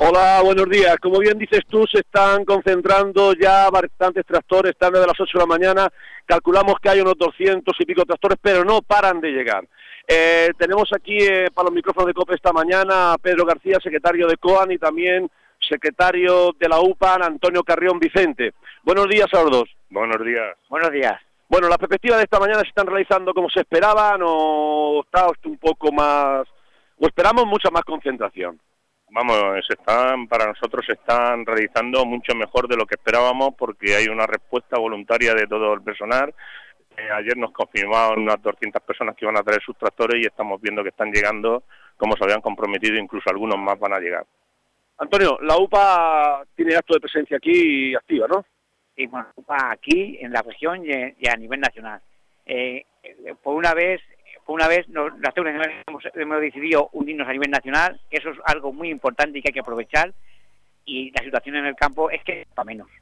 Hola, buenos días. Como bien dices tú, se están concentrando ya bastantes tractores, están desde las 8 de la mañana. Calculamos que hay unos 200 y pico tractores, pero no paran de llegar. Tenemos aquí para los micrófonos de COPE esta mañana a Pedro García, secretario de COAN, y también secretario de la UPAN, Antonio Carrión Vicente. Buenos días a los dos. Buenos días. Buenos días. Bueno, las perspectivas de esta mañana se están realizando como se esperaban, o está un poco más, o esperamos mucha más concentración. Vamos, para nosotros se están realizando mucho mejor de lo que esperábamos, porque hay una respuesta voluntaria de todo el personal. Ayer nos confirmaron unas 200 personas que iban a traer sus tractores y estamos viendo que están llegando como se habían comprometido, incluso algunos más van a llegar. Antonio, la UPA tiene acto de presencia aquí activa, ¿no? Sí, bueno, la UPA aquí, en la región y a nivel nacional. Por una vez las TUNES hemos decidido unirnos a nivel nacional. Eso es algo muy importante y que hay que aprovechar, y la situación en el campo es que para menos.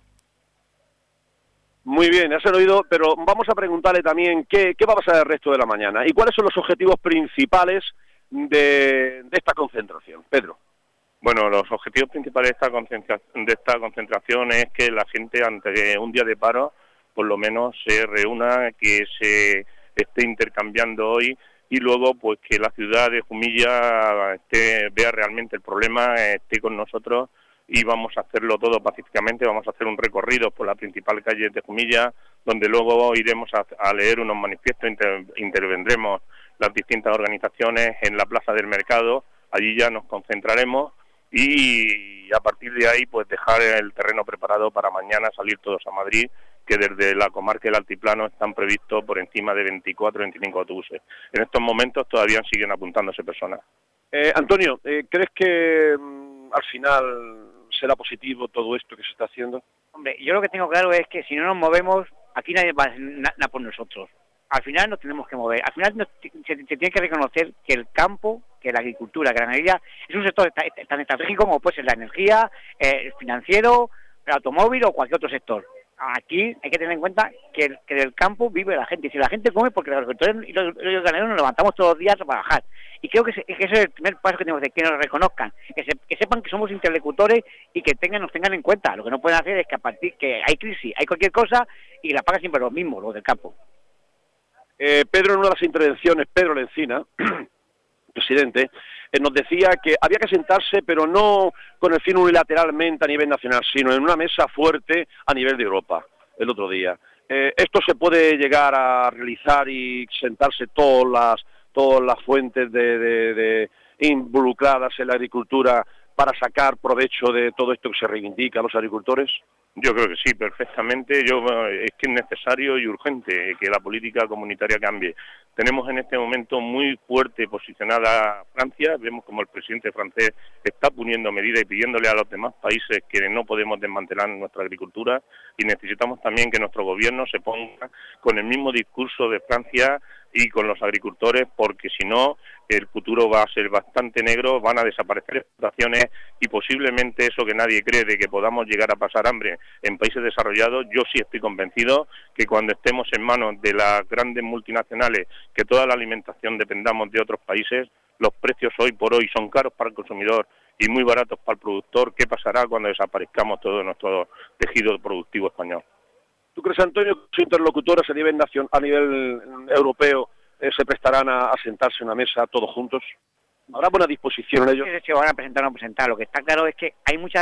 Muy bien, has oído, pero vamos a preguntarle también qué va a pasar el resto de la mañana y cuáles son los objetivos principales de esta concentración. Pedro. Bueno, los objetivos principales de esta concentración es que la gente, ante un día de paro, por lo menos se reúna, que se esté intercambiando hoy, y luego pues que la ciudad de Jumilla vea realmente el problema, esté con nosotros, y vamos a hacerlo todo pacíficamente. Vamos a hacer un recorrido por la principal calle de Jumilla, donde luego iremos a leer unos manifiestos, intervendremos las distintas organizaciones en la Plaza del Mercado. Allí ya nos concentraremos y a partir de ahí pues dejar el terreno preparado para mañana salir todos a Madrid, que desde la comarca del Altiplano están previstos por encima de 24 o 25 autobuses. En estos momentos todavía siguen apuntándose personas. Antonio, ¿crees que al final será positivo todo esto que se está haciendo? Hombre, yo lo que tengo claro es que si no nos movemos, aquí nadie va a hacer nada por nosotros. Al final nos tenemos que mover. Al final se tiene que reconocer que el campo, que la agricultura, que la ganadería es un sector tan estratégico como puede ser la energía, el financiero, el automóvil o cualquier otro sector. Aquí hay que tener en cuenta que del campo vive la gente, y si la gente come, porque los agricultores y los ganaderos nos levantamos todos los días a trabajar. Y creo que ese es el primer paso que tenemos que hacer, que nos reconozcan, que sepan que somos interlocutores y que nos tengan en cuenta. Lo que no pueden hacer es que a partir que hay crisis, hay cualquier cosa, y la paga siempre los mismos, los del campo. Pedro, en una de las intervenciones, Pedro Lencina, presidente, nos decía que había que sentarse, pero no con el fin unilateralmente a nivel nacional, sino en una mesa fuerte a nivel de Europa, el otro día. ¿Esto se puede llegar a realizar y sentarse todas las fuentes de involucradas en la agricultura para sacar provecho de todo esto que se reivindica a los agricultores? Yo creo que sí, perfectamente. Es que es necesario y urgente que la política comunitaria cambie. Tenemos en este momento muy fuerte posicionada Francia. Vemos como el presidente francés está poniendo medidas y pidiéndole a los demás países que no podemos desmantelar nuestra agricultura, y necesitamos también que nuestro gobierno se ponga con el mismo discurso de Francia y con los agricultores, porque si no, el futuro va a ser bastante negro, van a desaparecer explotaciones, y posiblemente eso que nadie cree de que podamos llegar a pasar hambre en países desarrollados, yo sí estoy convencido que cuando estemos en manos de las grandes multinacionales, que toda la alimentación dependamos de otros países, los precios hoy por hoy son caros para el consumidor y muy baratos para el productor. ¿Qué pasará cuando desaparezcamos todo nuestro tejido productivo español? ¿Tú crees, Antonio, que sus interlocutores a nivel europeo se prestarán a sentarse en una mesa todos juntos? ¿Habrá buena disposición en ello? Se van a presentar o no presentar. Lo que está claro es que hay muchas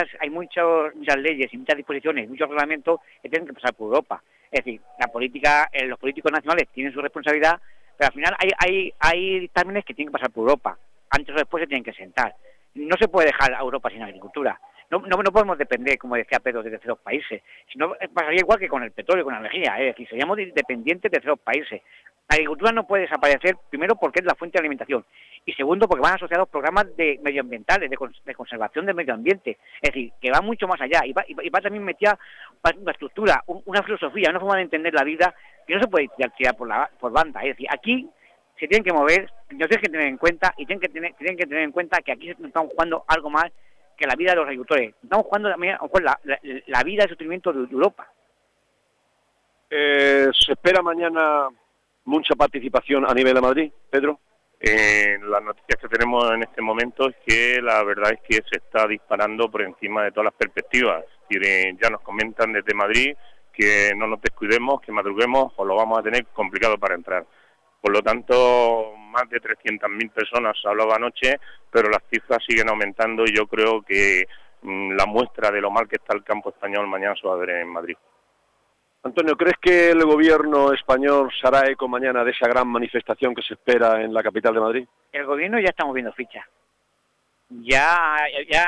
leyes y muchas disposiciones, muchos reglamentos que tienen que pasar por Europa. Es decir, los políticos nacionales tienen su responsabilidad, pero al final hay dictámenes que tienen que pasar por Europa. Antes o después se tienen que sentar. No se puede dejar a Europa sin agricultura. No podemos depender, como decía Pedro, de terceros países. Si no, pasaría igual que con el petróleo, con la energía. Es decir, seríamos dependientes de terceros países. La agricultura no puede desaparecer, primero porque es la fuente de alimentación, y segundo porque van asociados programas medioambientales, de conservación del medio ambiente. Es decir, que va mucho más allá, y va también metida una estructura, una filosofía, una forma de entender la vida que no se puede tirar por banda. Es decir, aquí se tienen que mover, nos tienen que tener en cuenta, y tienen que tener en cuenta que aquí estamos jugando algo más que la vida de los agricultores. Estamos jugando también la vida de sufrimiento de Europa. ¿Se espera mañana mucha participación a nivel de Madrid, Pedro? Las noticias que tenemos en este momento es que la verdad es que se está disparando por encima de todas las perspectivas. Ya nos comentan desde Madrid que no nos descuidemos, que madruguemos o lo vamos a tener complicado para entrar. Por lo tanto, más de 300.000 personas se hablaba anoche, pero las cifras siguen aumentando y yo creo que la muestra de lo mal que está el campo español mañana se va a ver en Madrid. Antonio, ¿crees que el gobierno español se hará eco mañana de esa gran manifestación que se espera en la capital de Madrid? El gobierno ya está moviendo fichas. Ya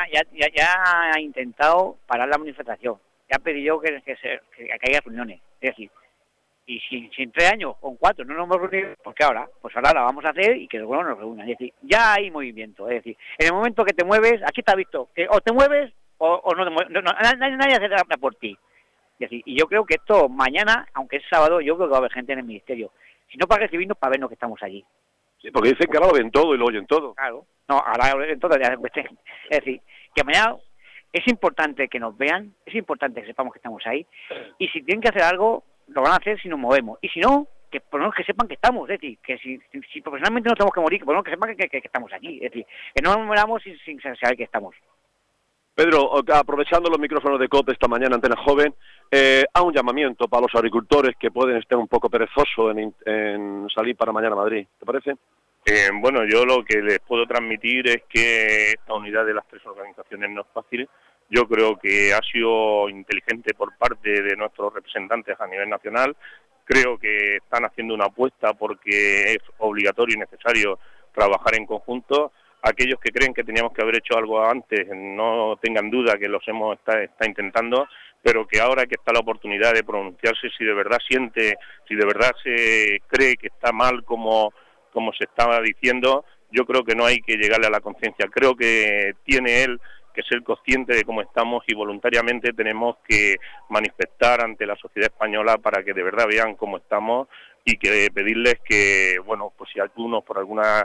ha intentado parar la manifestación. Ya ha pedido que haya reuniones. Es decir, y si en 3 años o en 4 no nos hemos reunido, ¿por qué ahora? Pues ahora la vamos a hacer y que el gobierno nos reúna. Es decir, ya hay movimiento. Es decir, en el momento que te mueves, aquí está visto, que o te mueves o no te mueves. Nadie hace nada por ti. Es decir, y yo creo que esto mañana, aunque es sábado, yo creo que va a haber gente en el ministerio. Si no para recibirnos, para vernos que estamos allí. Sí, porque dicen que ahora lo ven todo y lo oyen todo. Claro. No, ahora lo ven todo. Es decir, que mañana es importante que nos vean, es importante que sepamos que estamos ahí. Y si tienen que hacer algo, lo van a hacer si nos movemos. Y si no, que por lo menos que sepan que estamos. Es decir, que si profesionalmente no tenemos que morir, que por lo menos que sepan que estamos aquí. Es decir, que no nos moramos sin saber que estamos. Pedro, aprovechando los micrófonos de COPE esta mañana, Antena Joven, a un llamamiento para los agricultores que pueden estar un poco perezosos en salir para mañana a Madrid. ¿Te parece? Bueno, yo lo que les puedo transmitir es que esta unidad de las 3 organizaciones no es fácil. Yo creo que ha sido inteligente por parte de nuestros representantes a nivel nacional. Creo que están haciendo una apuesta porque es obligatorio y necesario trabajar en conjunto. Aquellos que creen que teníamos que haber hecho algo antes, no tengan duda que los está intentando, pero que ahora que está la oportunidad de pronunciarse, si de verdad si de verdad se cree que está mal como se estaba diciendo, yo creo que no hay que llegarle a la conciencia. Creo que tiene él que ser consciente de cómo estamos y voluntariamente tenemos que manifestar ante la sociedad española para que de verdad vean cómo estamos y que pedirles que, bueno, pues si algunos por alguna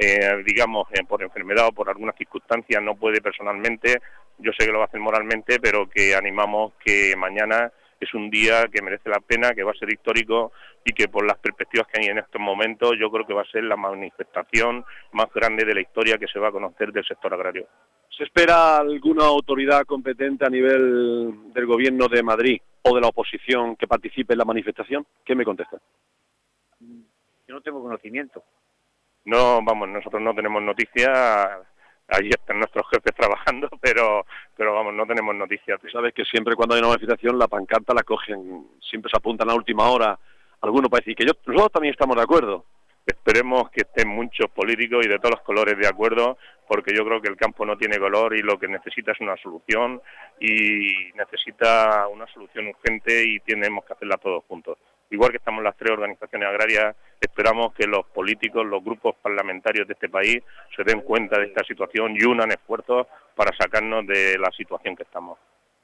por enfermedad o por alguna circunstancia no puede personalmente, yo sé que lo va a hacer moralmente, pero que animamos que mañana es un día que merece la pena, que va a ser histórico y que por las perspectivas que hay en estos momentos yo creo que va a ser la manifestación más grande de la historia que se va a conocer del sector agrario. ¿Se espera alguna autoridad competente a nivel del gobierno de Madrid o de la oposición que participe en la manifestación? ¿Qué me contesta? Yo no tengo conocimiento. No, vamos, nosotros no tenemos noticias, allí están nuestros jefes trabajando, pero vamos, no tenemos noticias. Sabes que siempre cuando hay una manifestación la pancarta la cogen, siempre se apuntan a la última hora, algunos para decir que nosotros también estamos de acuerdo. Esperemos que estén muchos políticos y de todos los colores de acuerdo, porque yo creo que el campo no tiene color y lo que necesita es una solución, y necesita una solución urgente y tenemos que hacerla todos juntos. Igual que estamos las 3 organizaciones agrarias, esperamos que los políticos, los grupos parlamentarios de este país se den cuenta de esta situación y unan esfuerzos para sacarnos de la situación que estamos.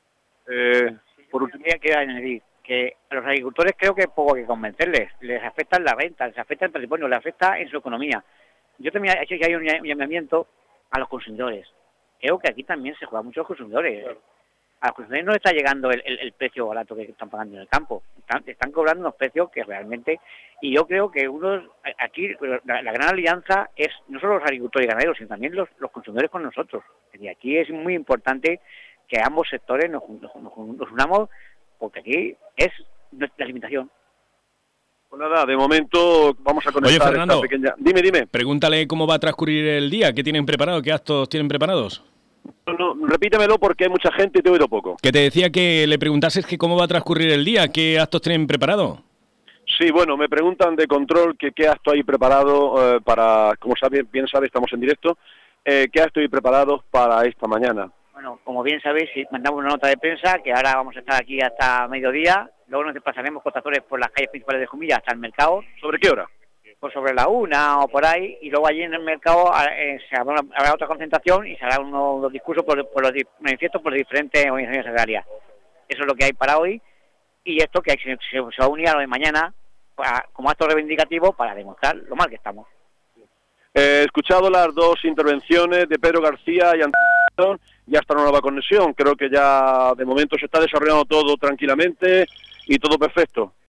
Por último, quiero añadir que a los agricultores creo que hay poco que convencerles. Les afecta en la venta, les afecta el patrimonio, les afecta en su economía. Yo también he hecho que hay un llamamiento a los consumidores. Creo que aquí también se juega mucho a los consumidores. Claro. A los consumidores no les está llegando el precio barato que están pagando en el campo. Están cobrando unos precios que realmente... Y yo creo que aquí la gran alianza es no solo los agricultores y ganaderos, sino también los consumidores con nosotros. Y aquí es muy importante que ambos sectores nos unamos, porque aquí es nuestra alimentación. Pues nada, de momento vamos a conectar. Oye, Fernando, esta pequeña... Dime. Pregúntale cómo va a transcurrir el día, qué tienen preparado, qué actos tienen preparados. No, repítemelo porque hay mucha gente y te he oído poco. Que te decía que le preguntases que cómo va a transcurrir el día, qué actos tienen preparado. Sí, bueno, me preguntan de control que qué acto hay preparado para, como bien sabe, estamos en directo, qué acto hay preparado para esta mañana. Bueno, como bien sabéis, mandamos una nota de prensa que ahora vamos a estar aquí hasta mediodía, luego nos desplazaremos con tractores por las calles principales de Jumilla hasta el mercado. ¿Sobre qué hora? Pues sobre la 1 o por ahí, y luego allí en el mercado habrá otra concentración y se hará unos discursos por los manifiestos por diferentes organizaciones agrarias. Eso es lo que hay para hoy, y esto que se va a unir a lo de mañana como acto reivindicativo para demostrar lo mal que estamos. He escuchado las 2 intervenciones de Pedro García y Antonio, ya está una nueva conexión, creo que ya de momento se está desarrollando todo tranquilamente y todo perfecto.